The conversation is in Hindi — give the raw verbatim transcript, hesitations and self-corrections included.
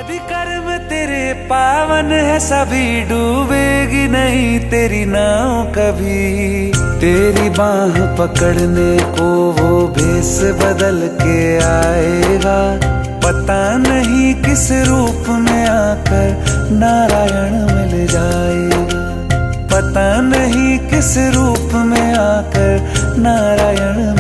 भी कर्म तेरे पावन है, सभी डूबेगी नहीं तेरी नाव कभी। तेरी बाह पकड़ने को वो भेष बदल के आएगा, पता नहीं किस रूप में आकर नारायण मिल जाएगा। पता नहीं किस रूप में आकर नारायण